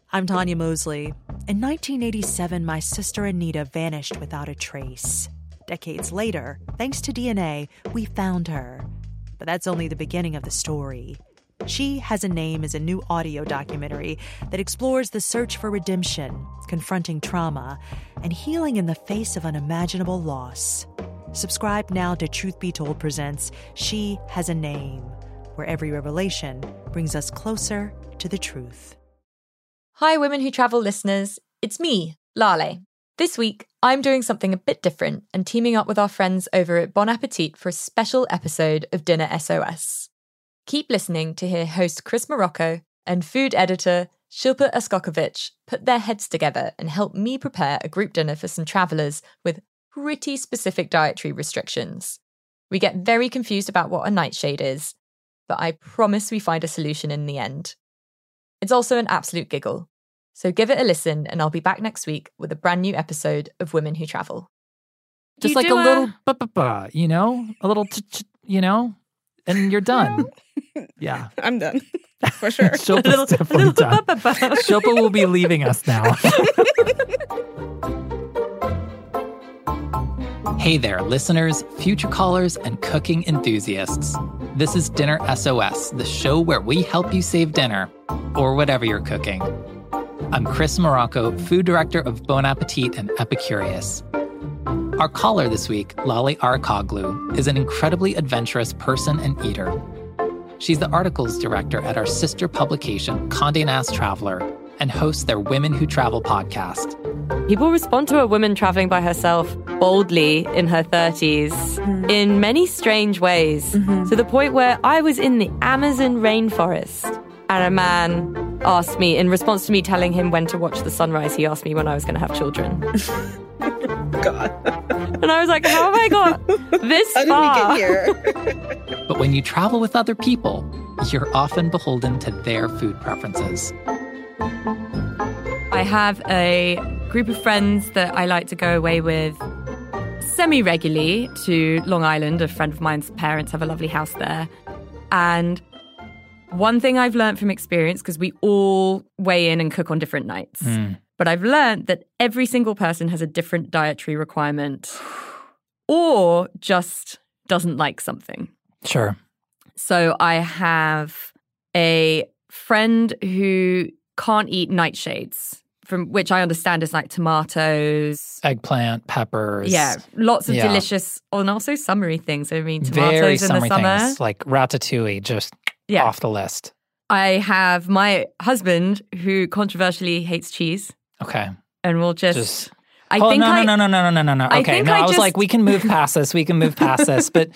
I'm Tanya Mosley. In 1987, my sister Anita vanished without a trace. Decades later, thanks to DNA, we found her. But that's only the beginning of the story. She Has a Name is a new audio documentary that explores the search for redemption, confronting trauma, and healing in the face of unimaginable loss. Subscribe now to Truth Be Told presents She Has a Name, where every revelation brings us closer to the truth. Hi, Women Who Travel listeners. It's me, Lale. This week, I'm doing something a bit different and teaming up with our friends over at Bon Appetit for a special episode of Dinner SOS. Keep listening to hear host Chris Morocco and food editor Shilpa Askokovic put their heads together and help me prepare a group dinner for some travellers with pretty specific dietary restrictions. We get very confused about what a nightshade is, but I promise we find a solution in the end. It's also an absolute giggle. So give it a listen and I'll be back next week with a brand new episode of Women Who Travel. Just like a little ba-ba-ba, you know? A little, you know? And you're done. Yeah. I'm done. For sure. Shilpa's definitely done. Shilpa will be leaving us now. Hey there, listeners, future callers, and cooking enthusiasts. This is Dinner SOS, the show where we help you save dinner, or whatever you're cooking. I'm Chris Morocco, food director of Bon Appetit and Epicurious. Our caller this week, Lale Arikoglu, is an incredibly adventurous person and eater. She's the articles director at our sister publication, Condé Nast Traveler, and hosts their Women Who Travel podcast. People respond to a woman traveling by herself boldly in her 30s in many strange ways, to the point where I was in the Amazon rainforest and a man asked me, in response to me telling him when to watch the sunrise, he asked me when I was going to have children. God. And I was like, how have I got this far? How did we get here? But when you travel with other people, you're often beholden to their food preferences. I have a group of friends that I like to go away with semi-regularly to Long Island. A friend of mine's parents have a lovely house there. And one thing I've learned from experience, because we all weigh in and cook on different nights, but I've learned that every single person has a different dietary requirement or just doesn't like something. Sure. So I have a friend who can't eat nightshades, from which I understand is like tomatoes, eggplant, peppers. Yeah, lots of delicious and also summery things. I mean, very tomatoes in the summery summer. Things, like ratatouille, just off the list. I have my husband who controversially hates cheese. Okay. And we'll just No. Okay, I was like, we can move past this. We can move past this. But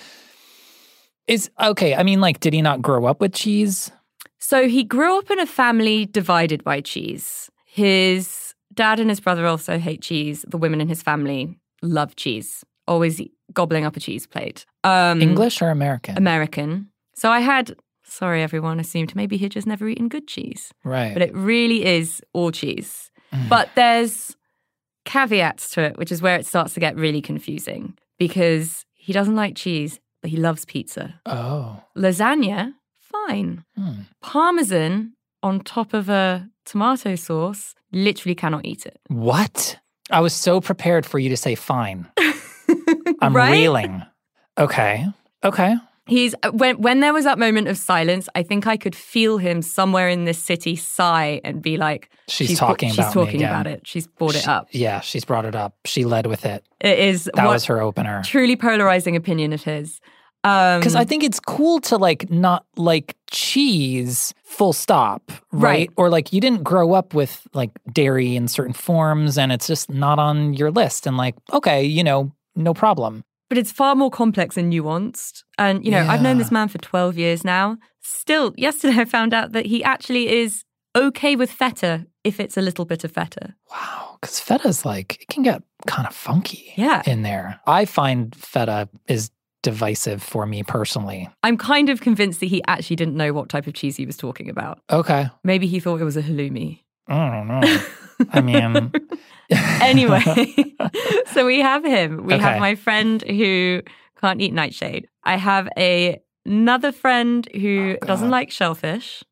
I mean, like, did he not grow up with cheese? So he grew up in a family divided by cheese. His dad and his brother also hate cheese. The women in his family love cheese, always gobbling up a cheese plate. English or American? American. So I had, sorry everyone, assumed maybe he'd just never eaten good cheese. Right. But it really is all cheese. But there's caveats to it, which is where it starts to get really confusing because he doesn't like cheese, but he loves pizza. Oh. Lasagna, fine. Parmesan on top of a tomato sauce, literally cannot eat it. What? I was so prepared for you to say fine. I'm Right? reeling. Okay. He's when there was that moment of silence, I think I could feel him somewhere in this city sigh and be like, She's talking about it. She's brought it up. Yeah, she's brought it up. She led with it. It is That was her opener. Truly polarizing opinion of his. Because I think it's cool to like not like cheese, full stop, right? Or like you didn't grow up with like dairy in certain forms and it's just not on your list. And like, okay, you know, no problem. But it's far more complex and nuanced. And, you know, I've known this man for 12 years now. Still, yesterday I found out that he actually is okay with feta if it's a little bit of feta. Wow. Because feta's like, it can get kind of funky in there. I find feta is divisive for me personally. I'm kind of convinced that he actually didn't know what type of cheese he was talking about. Okay. Maybe he thought it was a halloumi. I don't know. I mean... Anyway, so we have him. We have my friend who can't eat nightshade. I have another friend who doesn't like shellfish.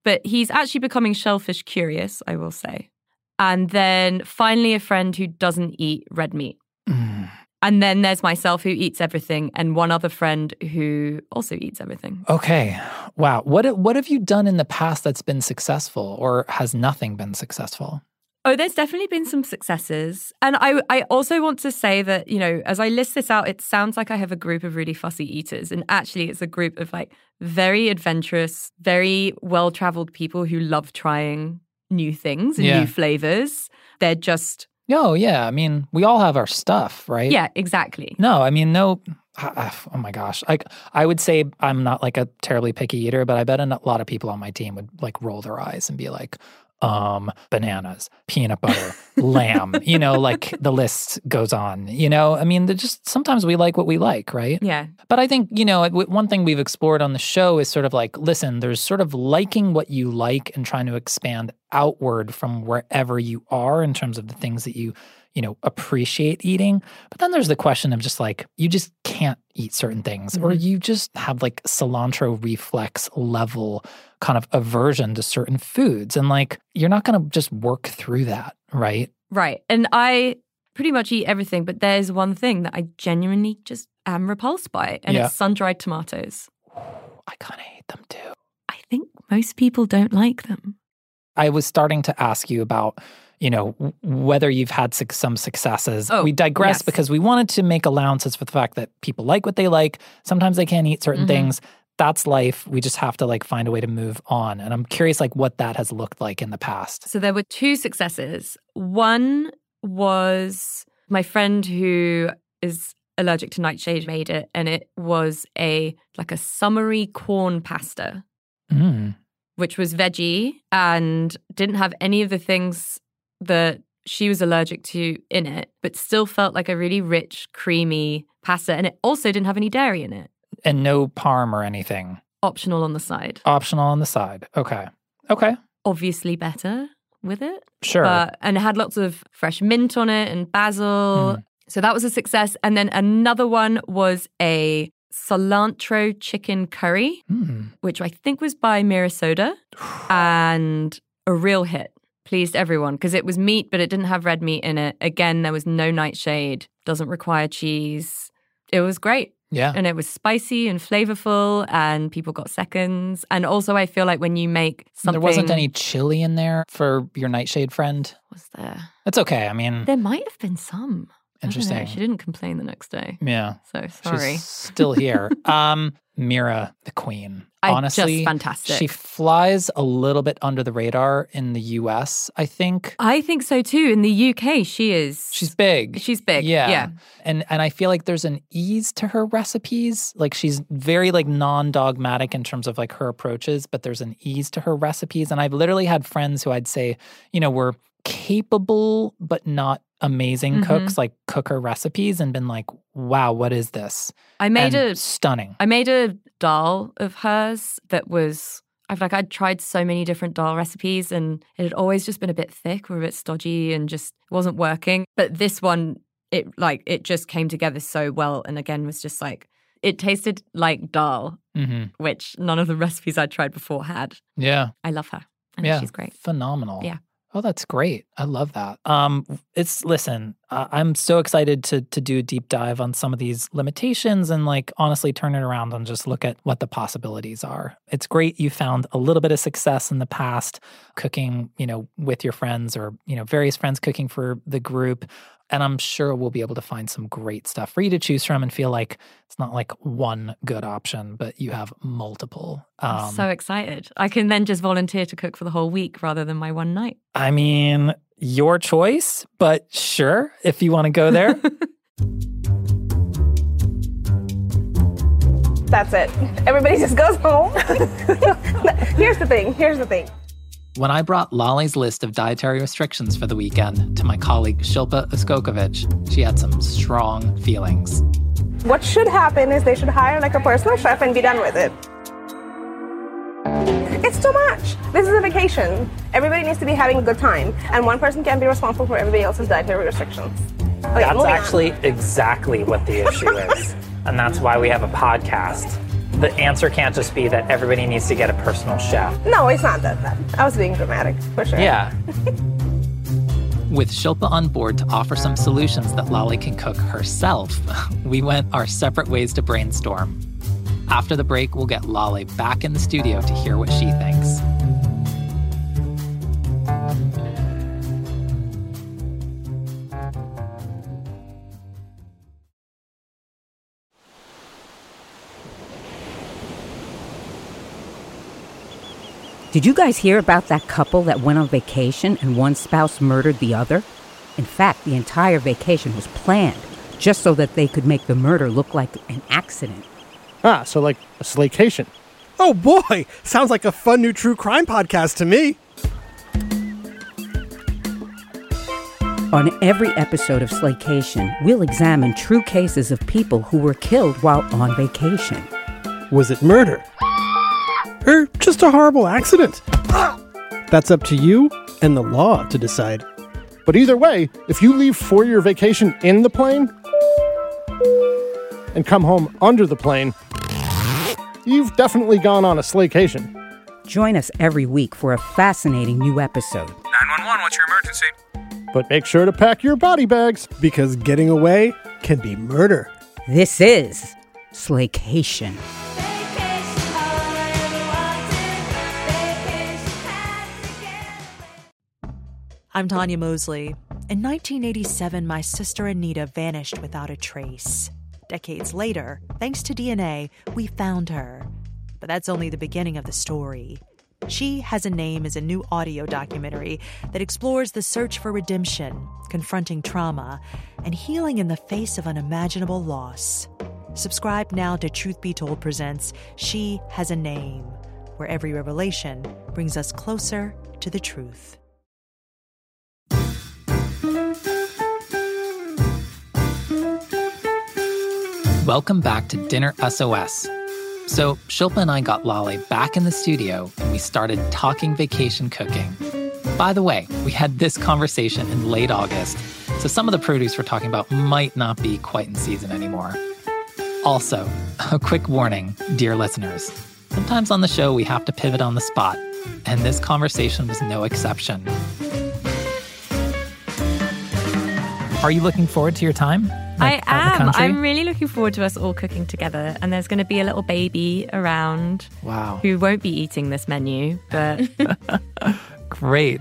but he's actually becoming shellfish curious, I will say. And then finally a friend who doesn't eat red meat. And then there's myself who eats everything and one other friend who also eats everything. Okay. Wow. What have you done in the past that's been successful, or has nothing been successful? Oh, there's definitely been some successes. And I also want to say that, you know, as I list this out, it sounds like I have a group of really fussy eaters. And actually, it's a group of like very adventurous, very well-traveled people who love trying new things and new flavors. They're just... Oh, yeah. I mean, we all have our stuff, right? Yeah, exactly. No, I mean, no. Oh my gosh. I would say I'm not like a terribly picky eater, but I bet a lot of people on my team would like roll their eyes and be like, bananas, peanut butter, lamb, you know, like the list goes on, you know? I mean, just sometimes we like what we like, right? Yeah. But I think, you know, one thing we've explored on the show is sort of like, listen, there's sort of liking what you like and trying to expand outward from wherever you are in terms of the things that you know, appreciate eating. But then there's the question of just like, you just can't eat certain things, or you just have like cilantro reflex level kind of aversion to certain foods. And like, you're not going to just work through that, right? Right. And I pretty much eat everything, but there's one thing that I genuinely just am repulsed by, and it's sun-dried tomatoes. I kind of hate them too. I think most people don't like them. I was starting to ask you about, you know, whether you've had some successes. We digress because we wanted to make allowances for the fact that people like what they like. Sometimes they can't eat certain things. That's life. We just have to like find a way to move on. And I'm curious like what that has looked like in the past. So there were two successes. One was my friend who is allergic to nightshade made it, and it was a summery corn pasta, which was veggie and didn't have any of the things that she was allergic to in it, but still felt like a really rich, creamy pasta. And it also didn't have any dairy in it. And no parm or anything. Optional on the side. Optional on the side. Okay. Obviously better with it. Sure. And it had lots of fresh mint on it and basil. So that was a success. And then another one was a cilantro chicken curry, which I think was by Mira Soda, and a real hit. Pleased everyone because it was meat, but it didn't have red meat in it. Again, there was no nightshade, doesn't require cheese. It was great. Yeah. And it was spicy and flavorful, and people got seconds. And also, I feel like when you make something... There wasn't any chili in there for your nightshade friend? Was there? That's okay. I mean... There might have been some. Interesting. She didn't complain the next day. Yeah. So sorry. She's still here. Mira, the queen. Honestly, just fantastic. She flies a little bit under the radar in the US, I think. I think so too. In the UK, she is. She's big. She's big. Yeah. And I feel like there's an ease to her recipes. Like she's very like non-dogmatic in terms of like her approaches, but there's an ease to her recipes. And I've literally had friends who I'd say, you know, were capable but not amazing cooks, like cook her recipes and been like, wow, what is this? Stunning. I made a dal of hers that was, I'd tried so many different dal recipes and it had always just been a bit thick or a bit stodgy and just wasn't working. But this one, it just came together so well. And again, was just like, it tasted like dal, which none of the recipes I'd tried before had. Yeah. I love her. And she's great. Phenomenal. Yeah. Oh, that's great. I love that. I'm so excited to do a deep dive on some of these limitations and like honestly turn it around and just look at what the possibilities are. It's great you found a little bit of success in the past cooking, you know, with your friends or, you know, various friends cooking for the group. And I'm sure we'll be able to find some great stuff for you to choose from and feel like it's not like one good option, but you have multiple. I'm so excited. I can then just volunteer to cook for the whole week rather than my one night. I mean, your choice, but sure, if you want to go there. That's it. Everybody just goes home. Here's the thing. When I brought Lale's list of dietary restrictions for the weekend to my colleague Shilpa Uskokovic, she had some strong feelings. What should happen is they should hire like a personal chef and be done with it. It's too much. This is a vacation. Everybody needs to be having a good time, and one person can't be responsible for everybody else's dietary restrictions. Okay, that's actually exactly what the issue is. And that's why we have a podcast. The answer can't just be that everybody needs to get a personal chef. No, it's not that bad. I was being dramatic, for sure. Yeah. With Shilpa on board to offer some solutions that Lale can cook herself, we went our separate ways to brainstorm. After the break, we'll get Lale back in the studio to hear what she thinks. Did you guys hear about that couple that went on vacation and one spouse murdered the other? In fact, the entire vacation was planned just so that they could make the murder look like an accident. Ah, so like a slaycation. Oh boy, sounds like a fun new true crime podcast to me. On every episode of Slaycation, we'll examine true cases of people who were killed while on vacation. Was it murder? Or just a horrible accident? That's up to you and the law to decide. But either way, if you leave for your vacation in the plane and come home under the plane, you've definitely gone on a slaycation. Join us every week for a fascinating new episode. 911, what's your emergency? But make sure to pack your body bags. Because getting away can be murder. This is Slaycation. I'm Tanya Mosley. In 1987, my sister Anita vanished without a trace. Decades later, thanks to DNA, we found her. But that's only the beginning of the story. She Has a Name is a new audio documentary that explores the search for redemption, confronting trauma, and healing in the face of unimaginable loss. Subscribe now to Truth Be Told presents She Has a Name, where every revelation brings us closer to the truth. Welcome back to Dinner SOS. So Shilpa and I got Lale back in the studio and we started talking vacation cooking. By the way, we had this conversation in late August, so some of the produce we're talking about might not be quite in season anymore. Also, a quick warning, dear listeners. Sometimes on the show we have to pivot on the spot, and this conversation was no exception. Are you looking forward to your time? I am. I'm really looking forward to us all cooking together. And there's going to be a little baby around. Wow. Who won't be eating this menu, but... Great.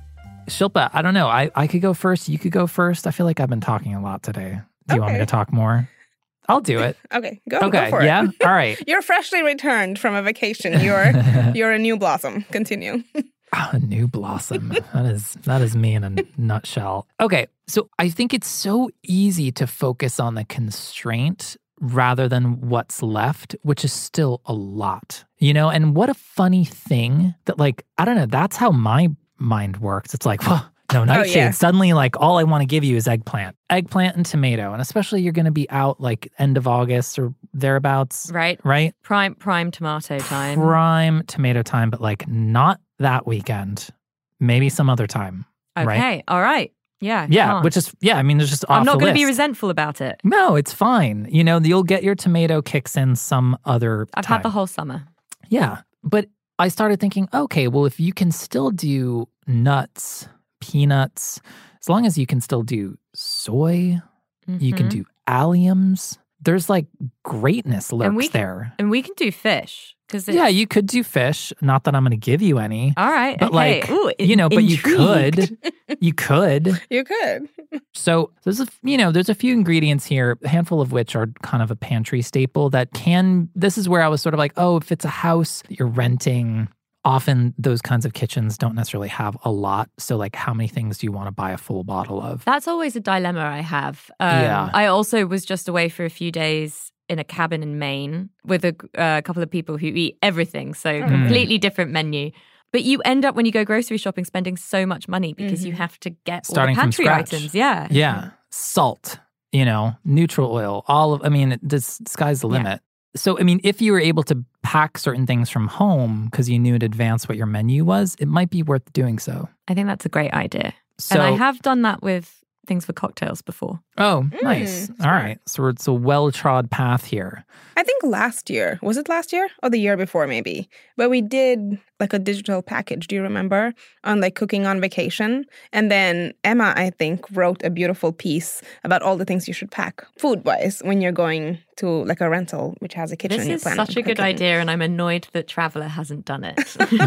Shilpa, I don't know. I could go first. You could go first. I feel like I've been talking a lot today. Do you want me to talk more? I'll do it. Okay, go for it. Yeah? All right. You're freshly returned from a vacation. You're a new blossom. Continue. A new blossom. That is me in a nutshell. Okay, so I think it's so easy to focus on the constraint rather than what's left, which is still a lot. You know, and what a funny thing that, like, I don't know, that's how my mind works. It's like, well, no, nightshade. Yeah. Suddenly, like, all I want to give you is eggplant and tomato. And especially you're going to be out like end of August or thereabouts. Right. Prime tomato time. Prime tomato time, but like not that weekend. Maybe some other time. Okay. Right? All right. Yeah. Yeah. Which is, I mean, there's just off I'm not going to be list. resentful about it. No, it's fine. You know, you'll get your tomato kicks in some other I've time. had the whole summer. Yeah. But I started thinking, okay, well, if you can still do nuts, peanuts, as long as you can still do soy, you can do alliums. There's like greatness lurks there. And we can do fish. Yeah, you could do fish. Not that I'm going to give you any. All right. But okay. like, Ooh, you know, but intrigued. you could. You could. So there's a few ingredients here, a handful of which are kind of a pantry staple that this is where I was sort of like, oh, if it's a house that you're renting, often those kinds of kitchens don't necessarily have a lot. So like, how many things do you want to buy a full bottle of? That's always a dilemma I have. Yeah. I also was just away for a few days in a cabin in Maine with a couple of people who eat everything. So completely different menu. But you end up, when you go grocery shopping, spending so much money because you have to get Starting all the pantry from scratch. items. Yeah. Yeah. Salt, neutral oil, the sky's the limit. So, I mean, if you were able to pack certain things from home because you knew in advance what your menu was, it might be worth doing so. I think that's a great idea. So, and I have done that with things for cocktails before. Oh, nice. All right. So it's a well-trod path here. I think last year, was it last year or the year before maybe, but we did like a digital package, do you remember, on like cooking on vacation? And then Emma, I think, wrote a beautiful piece about all the things you should pack food-wise when you're going to like a rental which has a kitchen. This is such a good idea, and I'm annoyed that Traveller hasn't done it.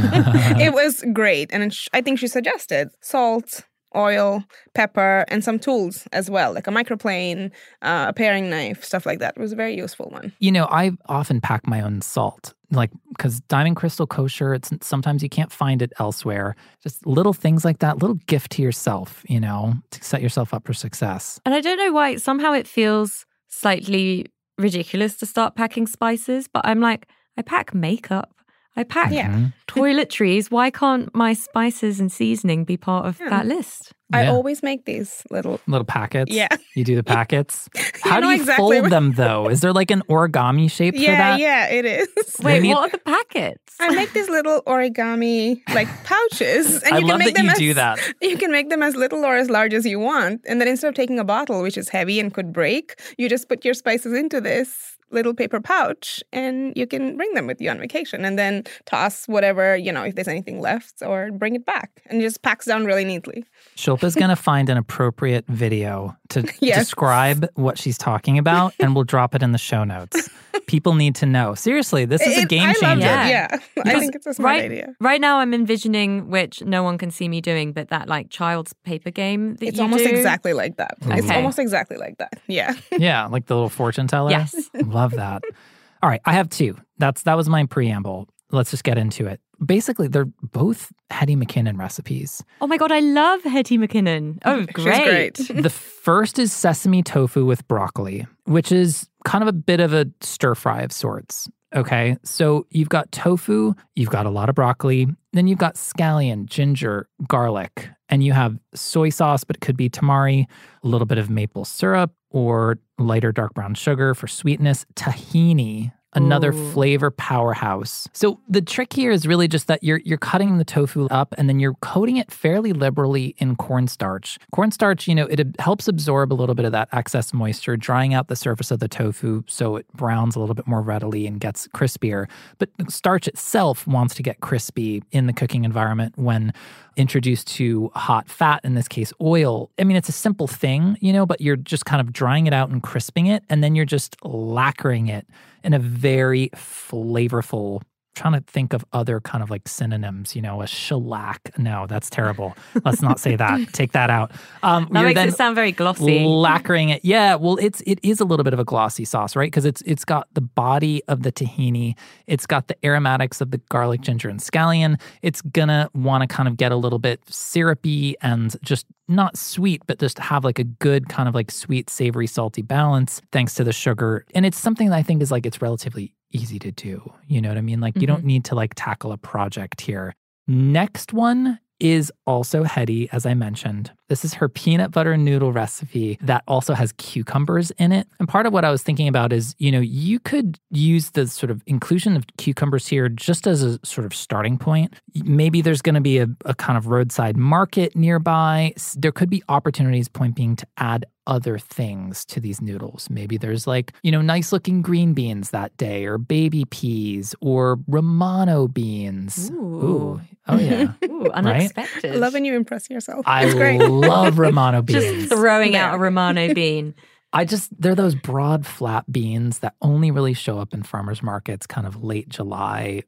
It was great, and I think she suggested salt, oil, pepper, and some tools as well, like a microplane, a paring knife, stuff like that. It was a very useful one. You know, I often pack my own salt, like, because Diamond Crystal Kosher, sometimes you can't find it elsewhere. Just little things like that, little gift to yourself, you know, to set yourself up for success. And I don't know why, somehow it feels slightly ridiculous to start packing spices, but I'm like, I pack makeup. I pack toiletries. Why can't my spices and seasoning be part of that list? I always make these little packets. Yeah. You do the packets. How do you fold them though? Is there like an origami shape for that? Yeah, it is. Wait, what are the packets? I make these little origami like pouches. And I you love can make that them you do that. You can make them as little or as large as you want. And then instead of taking a bottle, which is heavy and could break, you just put your spices into this little paper pouch and you can bring them with you on vacation and then toss whatever, you know, if there's anything left or bring it back. And it just packs down really neatly. Shilpa's going to find an appropriate video to describe what she's talking about, and we'll drop it in the show notes. People need to know. Seriously, this is a game changer. Yeah. I think it's a smart idea. Right now I'm envisioning, which no one can see me doing, but that like child's paper game that it's you almost do. exactly like that. Okay. It's almost exactly like that. Yeah. Yeah, like the little fortune teller. Yes. Love that. All right, I have two. That was my preamble. Let's just get into it. Basically, they're both Hetty McKinnon recipes. Oh my God, I love Hetty McKinnon. Oh, great. She's great. The first is sesame tofu with broccoli, which is kind of a bit of a stir fry of sorts. Okay, so you've got tofu, you've got a lot of broccoli, then you've got scallion, ginger, garlic, and you have soy sauce, but it could be tamari, a little bit of maple syrup, or lighter dark brown sugar for sweetness, tahini, another flavor powerhouse. So the trick here is really just that you're cutting the tofu up and then you're coating it fairly liberally in cornstarch. Cornstarch, you know, it helps absorb a little bit of that excess moisture, drying out the surface of the tofu so it browns a little bit more readily and gets crispier. But starch itself wants to get crispy in the cooking environment when introduced to hot fat, in this case oil. I mean, it's a simple thing, you know, but you're just kind of drying it out and crisping it, and then you're just lacquering it in a very flavorful, trying to think of other kind of like synonyms, you know, a shellac. No, that's terrible. Let's not say that. Take that out. That makes it sound very glossy. Lacquering it. Yeah, well, it is a little bit of a glossy sauce, right? Because it's got the body of the tahini. It's got the aromatics of the garlic, ginger, and scallion. It's gonna want to kind of get a little bit syrupy and just not sweet, but just have like a good kind of like sweet, savory, salty balance thanks to the sugar. And it's something that I think is like, it's relatively easy to do. You know what I mean? Like you don't need to like tackle a project here. Next one is also Hetty, as I mentioned. This is her peanut butter noodle recipe that also has cucumbers in it. And part of what I was thinking about is, you know, you could use the sort of inclusion of cucumbers here just as a sort of starting point. Maybe there's going to be a kind of roadside market nearby. There could be opportunities, point being, to add other things to these noodles. Maybe there's like, you know, nice looking green beans that day, or baby peas, or Romano beans. Ooh. Oh yeah. Ooh, unexpected. I love when you impress yourself. I It's great. love Romano beans. Just throwing out a Romano bean. They're those broad flat beans that only really show up in farmers markets kind of late July,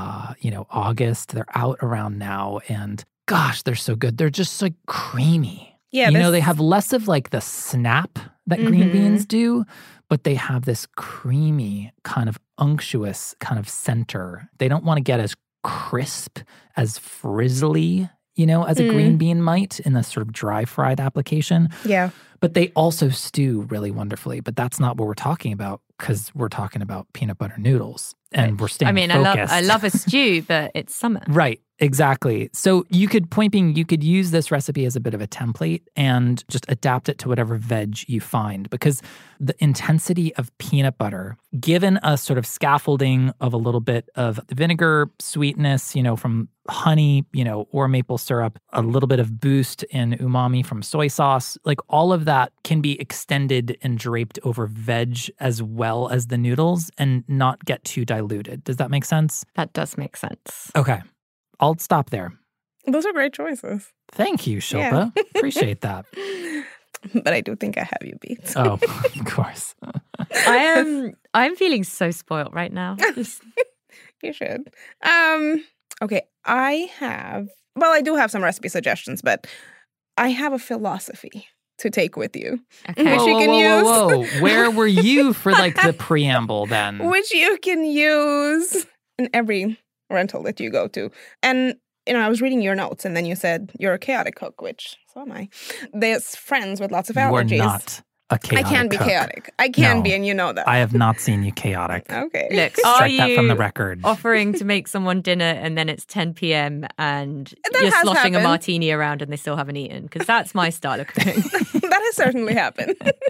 August. They're out around now, and gosh, they're so good. They're just like creamy. Yeah, they have less of like the snap that green beans do, but they have this creamy kind of unctuous kind of center. They don't want to get as crisp, as frizzly, as a green bean might in the sort of dry fried application. Yeah. But they also stew really wonderfully. But that's not what we're talking about, because we're talking about peanut butter noodles, and we're staying focused. I love a stew, but it's summer. Right. Exactly. So you could use this recipe as a bit of a template and just adapt it to whatever veg you find, because the intensity of peanut butter, given a sort of scaffolding of a little bit of vinegar, sweetness, from honey, or maple syrup, a little bit of boost in umami from soy sauce, like all of that can be extended and draped over veg as well as the noodles and not get too diluted. Does that make sense? That does make sense. Okay. I'll stop there. Those are great choices. Thank you, Shilpa. Yeah. Appreciate that. But I do think I have you beat. Oh, of course. I'm feeling so spoiled right now. You should. Okay, I do have some recipe suggestions, but I have a philosophy to take with you. Okay. Which you can use. Whoa. Where were you for the preamble then? Which you can use in every rental that you go to. And, I was reading your notes and then you said you're a chaotic cook, which so am I. There's friends with lots of allergies. You are not a chaotic I can be cook. chaotic. I can No, be, and you know that. I have not seen you chaotic. Okay. Look, Strike that from the record. Offering to make someone dinner and then it's 10 p.m. and That you're has sloshing a happened. martini around and they still haven't eaten? Because that's my style of cooking. That has certainly happened.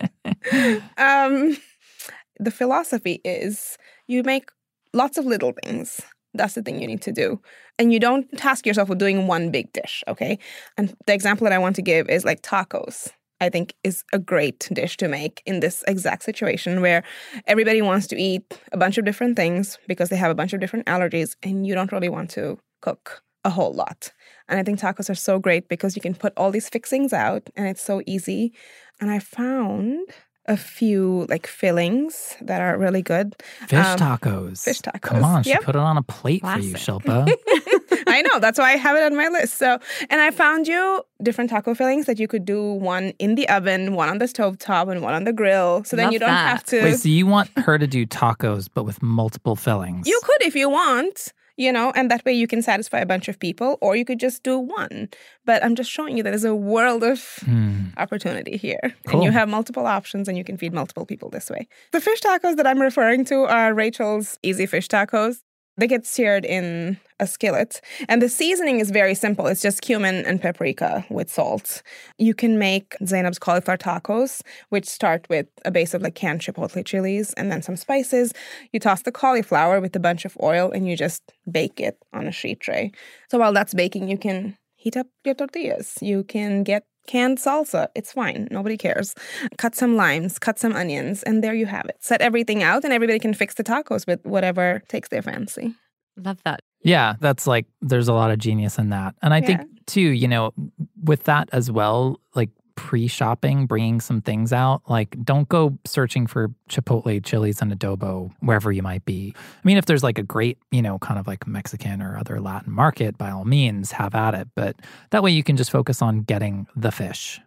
The philosophy is you make lots of little things. That's the thing you need to do. And you don't task yourself with doing one big dish, okay? And the example that I want to give is tacos. I think is a great dish to make in this exact situation where everybody wants to eat a bunch of different things because they have a bunch of different allergies and you don't really want to cook a whole lot. And I think tacos are so great because you can put all these fixings out and it's so easy. And I found a few fillings that are really good. Fish tacos. Fish tacos. Come on, she Yep. put it on a plate for you, Classic. Shilpa. I know, that's why I have it on my list. So, and I found you different taco fillings that you could do one in the oven, one on the stovetop, and one on the grill. So then Love you don't that. have to. Wait, so you want her to do tacos, but with multiple fillings? You could if you want, and that way you can satisfy a bunch of people, or you could just do one. But I'm just showing you that there's a world of opportunity here. Cool. And you have multiple options and you can feed multiple people this way. The fish tacos that I'm referring to are Rachel's Easy Fish Tacos. They get seared in a skillet. And the seasoning is very simple. It's just cumin and paprika with salt. You can make Zainab's cauliflower tacos, which start with a base of canned chipotle chilies and then some spices. You toss the cauliflower with a bunch of oil and you just bake it on a sheet tray. So while that's baking, you can heat up your tortillas. You can get canned salsa. It's fine. Nobody cares. Cut some limes, cut some onions, and there you have it. Set everything out and everybody can fix the tacos with whatever takes their fancy. Love that. Yeah, that's there's a lot of genius in that. And I think, too, with that as well, pre-shopping, bringing some things out, don't go searching for chipotle chilies and adobo wherever you might be. I mean, if there's a great, kind of Mexican or other Latin market, by all means, have at it. But that way you can just focus on getting the fish,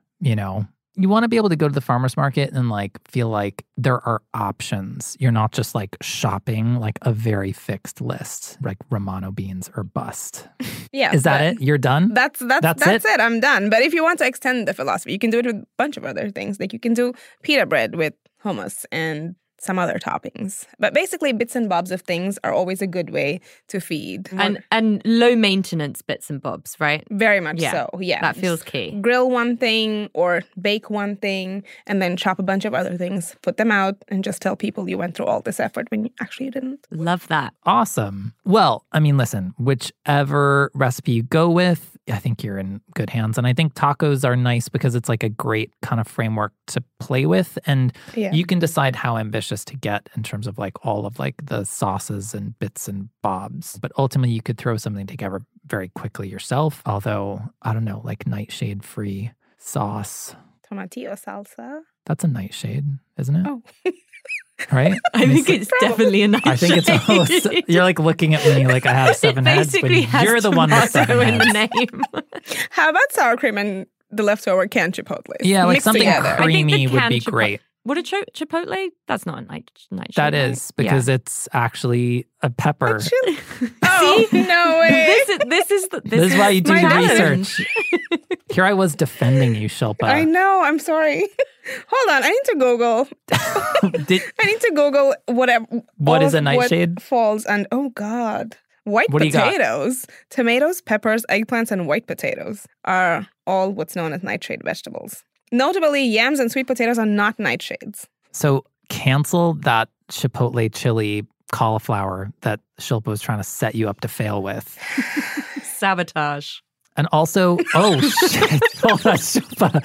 You want to be able to go to the farmer's market and feel like there are options. You're not just shopping a very fixed list, Romano beans or bust. Yeah. Is that it? You're done? That's it. I'm done. But if you want to extend the philosophy, you can do it with a bunch of other things. You can do pita bread with hummus and some other toppings. But basically, bits and bobs of things are always a good way to feed. And low maintenance bits and bobs, right? Very much so, yeah. That feels key. Grill one thing or bake one thing and then chop a bunch of other things, put them out, and just tell people you went through all this effort when you didn't. Love that. Awesome. Well, I mean, listen, whichever recipe you go with, I think you're in good hands. And I think tacos are nice because it's a great kind of framework to play with. And you can decide how ambitious to get in terms of all of the sauces and bits and bobs. But ultimately, you could throw something together very quickly yourself. Although, I don't know, nightshade-free sauce. Tomatillo salsa. That's a nightshade, isn't it? Oh. Right? I think it's definitely a nice I think it's you're looking at me like I have seven heads, but you're the one with seven in heads. the name. How about sour cream and the leftover canned chipotle? Yeah, Mixed something together. creamy would canned be great. What a chipotle? That's not a nightshade. That is because it's actually a pepper. Oh, no way. This This is why you do my your challenge. research. Here I was defending you, Shilpa. I know. I'm sorry. Hold on. I need to Google. I need to Google What is a nightshade? What falls and oh God. White What do you got? potatoes, tomatoes, peppers, eggplants, and white potatoes are all what's known as nightshade vegetables. Notably, yams and sweet potatoes are not nightshades. So cancel that chipotle chili cauliflower that Shilpa was trying to set you up to fail with. Sabotage. And also, oh shit, hold on, Shilpa.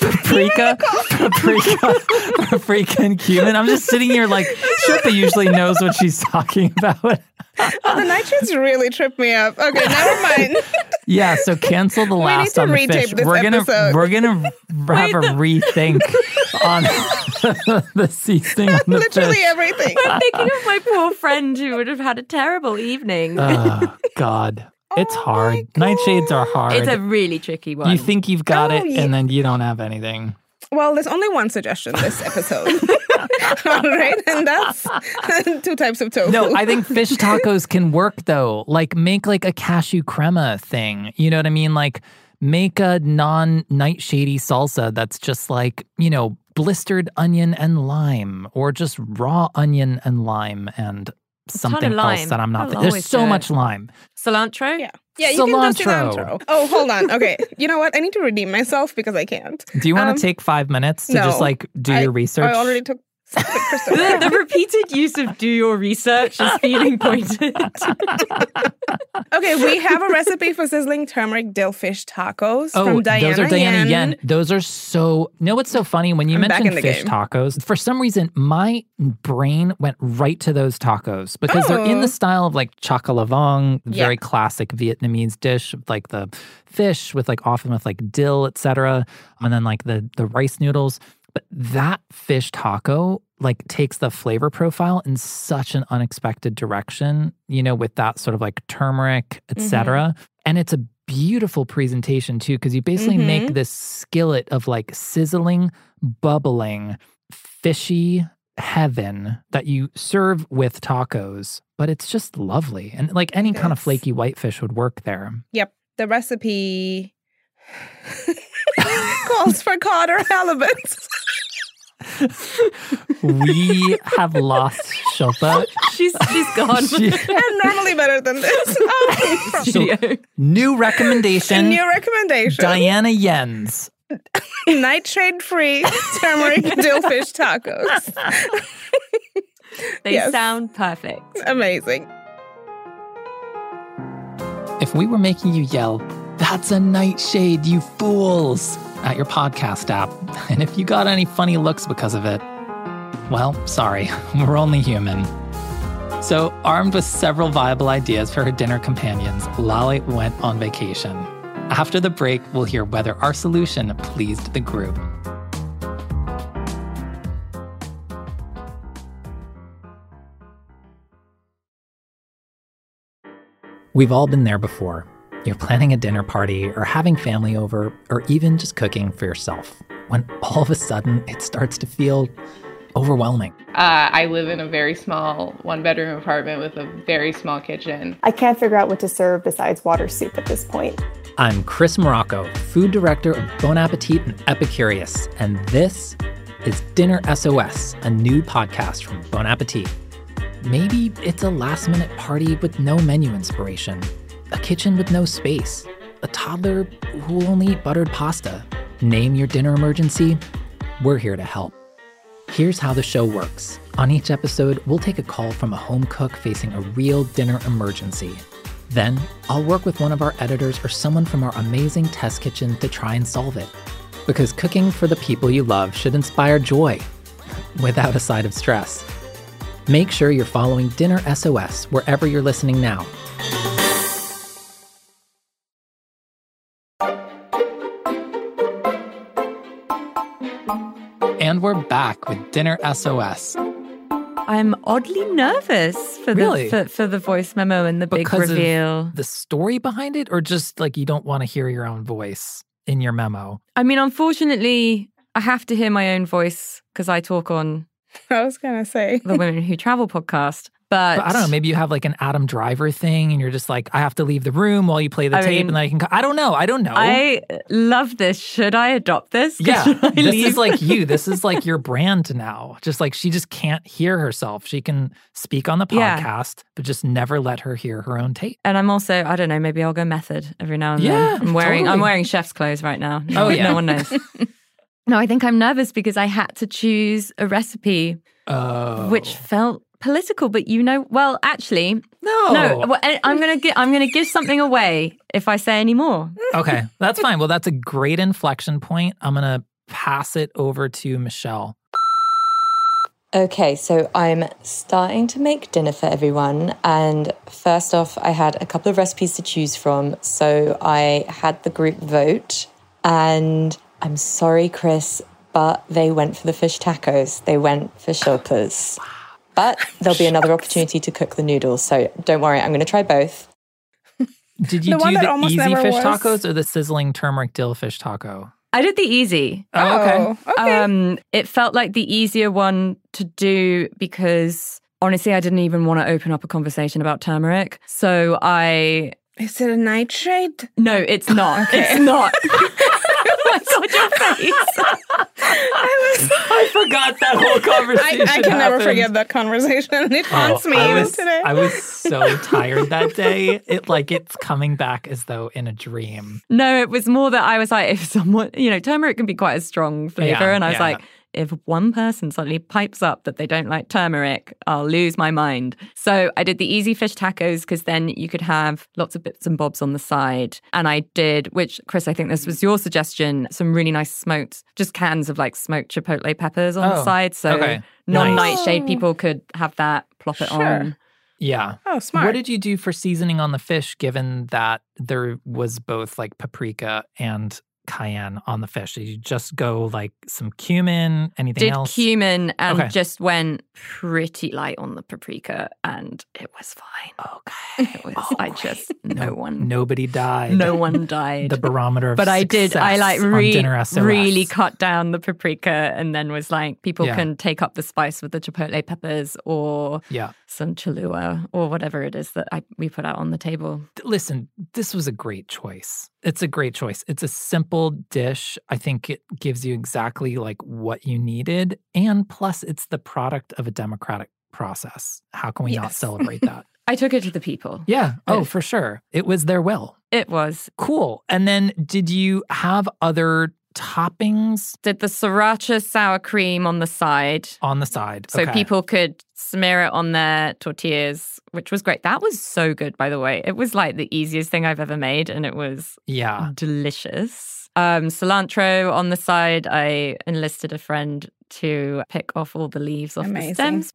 Paprika and cumin. I'm just sitting here like, Shilpa usually knows what she's talking about. Oh, the nightshades really tripped me up. Okay, never mind. Yeah, so cancel the last on the fish. This We're gonna have a rethink on the seasoning on the Literally fish. everything. I'm thinking of my poor friend who would have had a terrible evening. Oh, God. It's hard. Nightshades are hard. It's a really tricky one. You think you've got it, yeah. and then you don't have anything. Well, there's only one suggestion this episode. All right, and that's 2 types of tofu. No, I think fish tacos can work, though. Like, make like a cashew crema thing. You know what I mean? Like, make a non-nightshady salsa that's just like, blistered onion and lime, or just raw onion and lime and something else that I'm not. There's so much lime. Cilantro? Yeah, you can do cilantro. Oh, hold on. Okay, you know what? I need to redeem myself because I can't. Do you want to take 5 minutes to just like do your research? I already took. The repeated use of "do your research" is feeling pointed. Okay, we have a recipe for sizzling turmeric dill fish tacos from Diana those are Diana Yen. Yen. Those are so... You know what's so funny? When you mentioned fish tacos, for some reason, my brain went right to those tacos because they're in the style of like choc a la vong, very classic Vietnamese dish, like the fish with like often with like dill, etc., and then like the rice noodles. But that fish taco like takes the flavor profile in such an unexpected direction, with that sort of like turmeric, etc. And it's a beautiful presentation too, because you basically make this skillet of like sizzling, bubbling, fishy heaven that you serve with tacos. But it's just lovely. And like any kind of flaky whitefish would work there. Yep. The recipe calls for cod or halibut. We have lost Shilpa. She's gone. I'm normally better than this. So, new recommendation. Diana Yen's. Nightshade-free turmeric dillfish tacos. They sound perfect. Amazing. If we were making you yell, "That's a nightshade, you fools!" at your podcast app, and if you got any funny looks because of it, well, sorry, we're only human. So, armed with several viable ideas for her dinner companions, Lale went on vacation. After the break, we'll hear whether our solution pleased the group. We've all been there before. You're planning a dinner party or having family over or even just cooking for yourself when all of a sudden it starts to feel overwhelming. I live in a very small 1-bedroom apartment with a very small kitchen. I can't figure out what to serve besides water soup at this point. I'm Chris Morocco, food director of Bon Appetit and Epicurious, and this is Dinner SOS, a new podcast from Bon Appetit. Maybe it's a last-minute party with no menu inspiration, a kitchen with no space, a toddler who will only eat buttered pasta. Name your dinner emergency. We're here to help. Here's how the show works. On each episode, we'll take a call from a home cook facing a real dinner emergency. Then, I'll work with one of our editors or someone from our amazing test kitchen to try and solve it. Because cooking for the people you love should inspire joy, without a side of stress. Make sure you're following Dinner SOS wherever you're listening now. And we're back with Dinner SOS. I'm oddly nervous for the voice memo and the big reveal. Of the story behind it, or just like you don't want to hear your own voice in your memo? I mean, unfortunately, I have to hear my own voice because I talk on I was going to say the Women Who Travel podcast. But I don't know, maybe you have like an Adam Driver thing and you're just like, I have to leave the room while you play the tape and then I can I don't know. I love this. Should I adopt this? Yeah, this is like you. This is like your brand now. Just like she just can't hear herself. She can speak on the podcast, but just never let her hear her own tape. And I'm also, I don't know, maybe I'll go method every now and then. I'm wearing chef's clothes right now. No one knows. No, I think I'm nervous because I had to choose a recipe which felt political, but well, actually, no. I'm gonna give something away if I say any more. Okay, that's fine. Well, that's a great inflection point. I'm gonna pass it over to Michelle. Okay, so I'm starting to make dinner for everyone. And first off, I had a couple of recipes to choose from. So I had the group vote. And I'm sorry, Chris, but they went for the fish tacos. They went for shilpas. But there'll be another opportunity to cook the noodles. So don't worry, I'm going to try both. Did you do the easy fish tacos or the sizzling turmeric dill fish taco? I did the easy. Oh, okay. It felt like the easier one to do because honestly, I didn't even want to open up a conversation about turmeric. So Is it a nightshade? No, it's not. Okay. It's not. Oh my God, your face. I forgot that whole conversation. I can never forget that conversation. It haunts me even today. I was so tired that day. It's coming back as though in a dream. No, it was more that I was like, if someone, turmeric can be quite a strong flavor. And I was like, if one person suddenly pipes up that they don't like turmeric, I'll lose my mind. So I did the easy fish tacos because then you could have lots of bits and bobs on the side. And I did, which, Chris, I think this was your suggestion, some really nice smoked, just cans of like smoked chipotle peppers on the side. So non-nightshade people could have that, plop it on. Yeah. Oh, smart. What did you do for seasoning on the fish, given that there was both like paprika and cayenne on the fish? Did you just go like some cumin, anything else? Did cumin and just went pretty light on the paprika and it was fine. Okay. It was, nobody died. No one died. The barometer of but success I like Dinner SOS. really cut down the paprika and then was like, people can take up the spice with the chipotle peppers or some Cholula or whatever it is that we put out on the table. Listen, this was a great choice. It's a great choice. It's a simple dish. I think it gives you exactly like what you needed. And plus, it's the product of a democratic process. How can we not celebrate that? I took it to the people. Yeah. Oh, for sure. It was their will. It was. Cool. And then did you have other toppings? Did the sriracha sour cream on the side. On the side. So people could smear it on their tortillas, which was great. That was so good, by the way. It was like the easiest thing I've ever made and it was delicious. Cilantro on the side. I enlisted a friend to pick off all the leaves off the stems.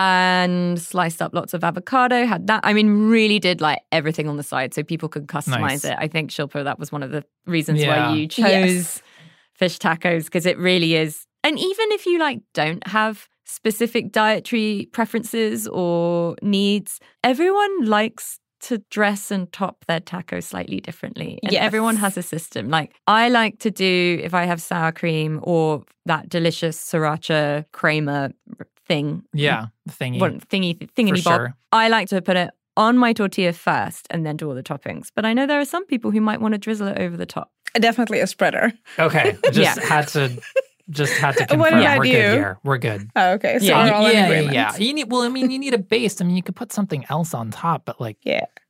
And sliced up lots of avocado, had that. I mean, really did like everything on the side so people could customize it. I think, Shilpa, that was one of the reasons why you chose fish tacos because it really is. And even if you like don't have specific dietary preferences or needs, everyone likes to dress and top their taco slightly differently. And everyone has a system. Like I like to do, if I have sour cream or that delicious sriracha creamer thing. Yeah, thingy. Thingy bob. Sure. I like to put it on my tortilla first and then do all the toppings. But I know there are some people who might want to drizzle it over the top. Definitely a spreader. Okay. Had to confirm. What about We're you? good here. We're good. Oh, okay. So we're all in agreement. Yeah. You need a base. I mean, you could put something else on top, but like,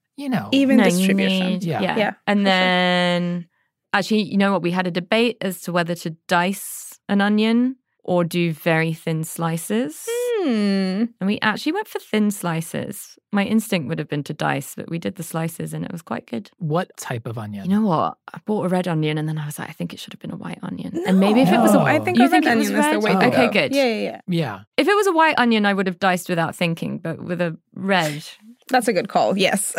even distribution. Yeah. And then, actually, you know what? We had a debate as to whether to dice an onion or do very thin slices. And we actually went for thin slices. My instinct would have been to dice, but we did the slices and it was quite good. What type of onion? You know what? I bought a red onion and then I was like, I think it should have been a white onion. And maybe if it was I think a red onion is the way to go. Okay, good. Yeah. If it was a white onion, I would have diced without thinking, but with a red... That's a good call, yes.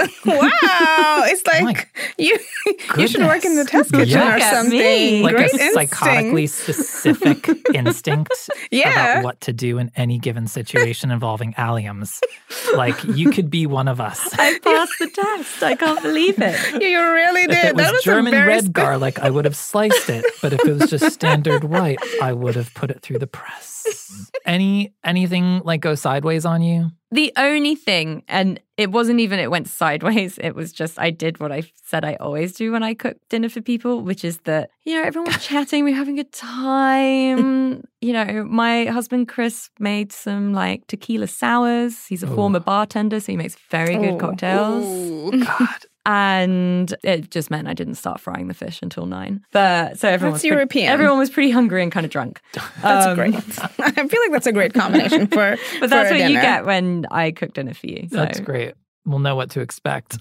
Wow. It's like you should work in the test kitchen or something. Like Great a psychotically specific instinct about what to do in any given situation involving alliums. Like you could be one of us. I passed the test. I can't believe it. You really did. If it was German red garlic, I would have sliced it. But if it was just standard white, I would have put it through the press. Anything like go sideways on you? The only thing, and it wasn't even, it went sideways. It was just, I did what I said I always do when I cook dinner for people, which is that, everyone's chatting, we're having a good time. My husband, Chris, made some tequila sours. He's a former bartender, so he makes very good cocktails. Oh, God. And it just meant I didn't start frying the fish until 9. But so everyone That's European. Everyone was pretty hungry and kind of drunk. That's great. I feel like that's a great combination for But that's for what dinner. you get when I cook dinner for you. So. That's great. We'll know what to expect.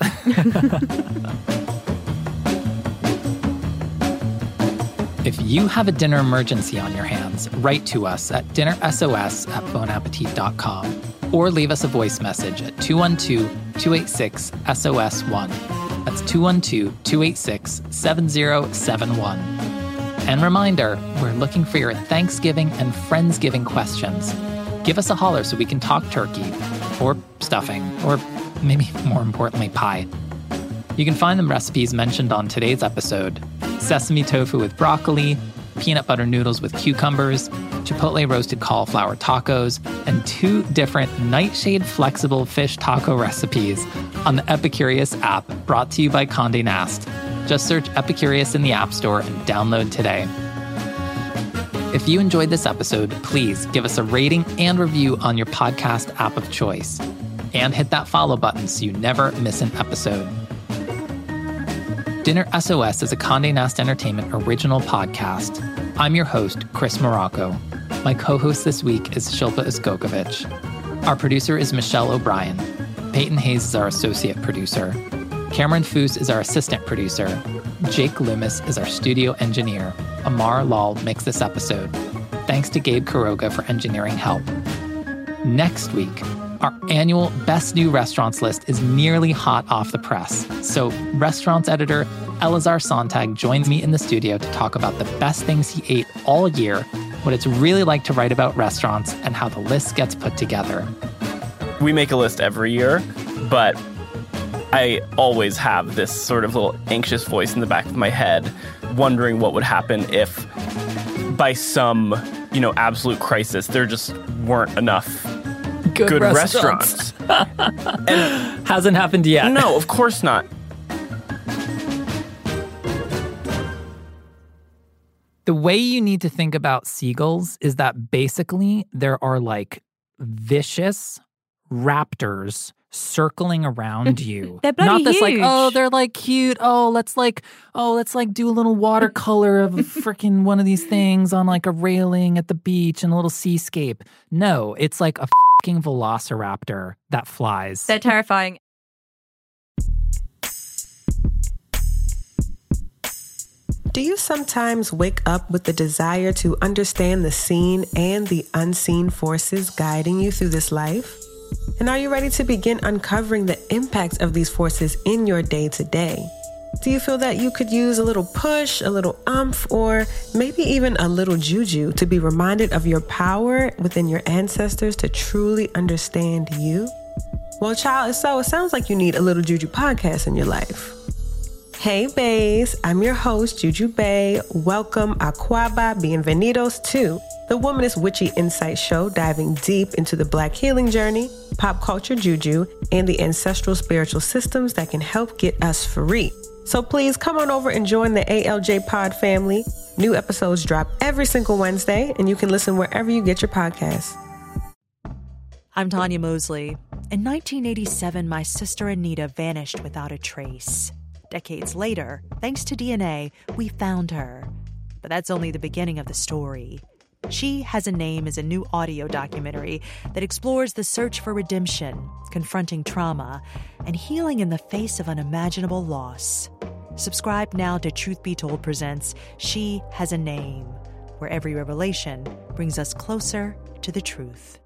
If you have a dinner emergency on your hands, write to us at dinnersos@bonappetit.com or leave us a voice message at 212-286-SOS1. That's 212-286-7071. And reminder, we're looking for your Thanksgiving and Friendsgiving questions. Give us a holler so we can talk turkey, or stuffing, or maybe more importantly, pie. You can find the recipes mentioned on today's episode: sesame tofu with broccoli, peanut butter noodles with cucumbers, chipotle roasted cauliflower tacos, and 2 different nightshade flexible fish taco recipes on the Epicurious app, brought to you by Condé Nast. Just search Epicurious in the App Store and download today. If you enjoyed this episode, please give us a rating and review on your podcast app of choice. And hit that follow button so you never miss an episode. Dinner SOS is a Condé Nast Entertainment original podcast. I'm your host, Chris Morocco. My co-host this week is Shilpa Iskokovich. Our producer is Michelle O'Brien. Peyton Hayes is our associate producer. Cameron Foose is our assistant producer. Jake Loomis is our studio engineer. Amar Lal makes this episode. Thanks to Gabe Kuroga for engineering help. Next week, our annual Best New Restaurants list is nearly hot off the press. So restaurants editor Elazar Sontag joins me in the studio to talk about the best things he ate all year, what it's really like to write about restaurants, and how the list gets put together. We make a list every year, but I always have this sort of little anxious voice in the back of my head wondering what would happen if by some, absolute crisis, there just weren't enough good restaurants. And hasn't happened yet. No, of course not. The way you need to think about seagulls is that basically there are vicious raptors circling around you. They're bloody Not this huge. they're cute. Let's do a little watercolor of freaking one of these things on a railing at the beach and a little seascape. No, it's a fucking velociraptor that flies. They're terrifying. Do you sometimes wake up with the desire to understand the seen and the unseen forces guiding you through this life? And are you ready to begin uncovering the impacts of these forces in your day-to-day? Do you feel that you could use a little push, a little oomph, or maybe even a little juju to be reminded of your power within your ancestors to truly understand you? Well, child, it sounds like you need a Little Juju podcast in your life. Hey, bays, I'm your host, Juju Bay. Welcome, Aquaba, bienvenidos to the Womanist Witchy Insight Show, diving deep into the Black healing journey, pop culture juju, and the ancestral spiritual systems that can help get us free. So please come on over and join the ALJ Pod family. New episodes drop every single Wednesday, and you can listen wherever you get your podcasts. I'm Tanya Mosley. In 1987, my sister Anita vanished without a trace. Decades later, thanks to DNA, we found her. But that's only the beginning of the story. She Has a Name is a new audio documentary that explores the search for redemption, confronting trauma, and healing in the face of unimaginable loss. Subscribe now to Truth Be Told presents She Has a Name, where every revelation brings us closer to the truth.